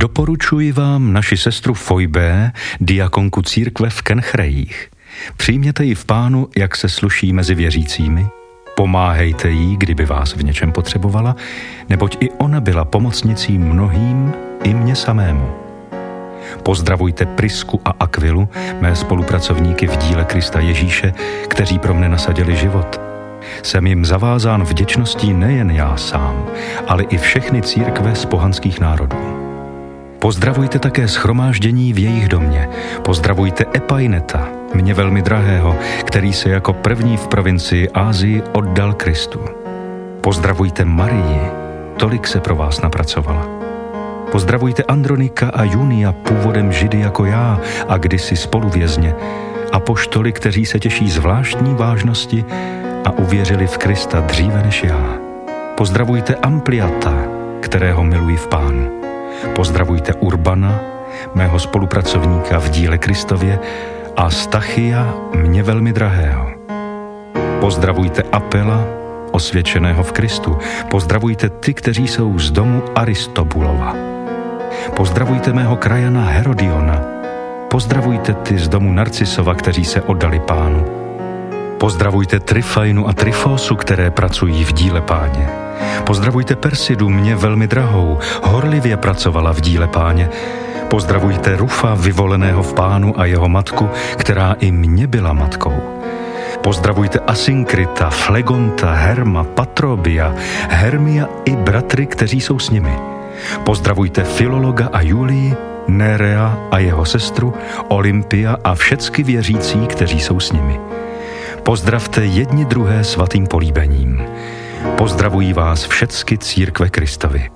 Doporučuji vám naši sestru Fojbé, diakonku církve v Kenchrejích. Přijměte ji v Pánu, jak se sluší mezi věřícími. Pomáhejte jí, kdyby vás v něčem potřebovala, neboť i ona byla pomocnicí mnohým, i mně samému. Pozdravujte Prisku a Akvilu, mé spolupracovníky v díle Krista Ježíše, kteří pro mne nasadili život. Jsem jim zavázán vděčností nejen já sám, ale i všechny církve z pohanských národů. Pozdravujte také shromáždění v jejich domě. Pozdravujte Epaineta, mě velmi drahého, který se jako první v provincii Asii oddal Kristu. Pozdravujte Marii, tolik se pro vás napracovala. Pozdravujte Andronika a Junia, původem Židy jako já a kdysi spoluvězně, apoštoly, kteří se těší zvláštní vážnosti a uvěřili v Krista dříve než já. Pozdravujte Ampliata, kterého miluji v Pánu. Pozdravujte Urbana, mého spolupracovníka v díle Kristově, a Stachia, mě velmi drahého. Pozdravujte Apela, osvědčeného v Kristu. Pozdravujte ty, kteří jsou z domu Aristobulova. Pozdravujte mého krajana Herodiona. Pozdravujte ty z domu Narcisova, kteří se oddali Pánu. Pozdravujte Tryfajnu a Tryfosu, které pracují v díle Páně. Pozdravujte Persidu, mě velmi drahou, horlivě pracovala v díle Páně. Pozdravujte Rufa, vyvoleného v Pánu, a jeho matku, která i mě byla matkou. Pozdravujte Asynkrita, Flegonta, Herma, Patrobia, Hermia i bratry, kteří jsou s nimi. Pozdravujte Filologa a Julii, Nerea a jeho sestru, Olympia a všecky věřící, kteří jsou s nimi. Pozdravte jedni druhé svatým políbením. Pozdravují vás všecky církve Kristovi.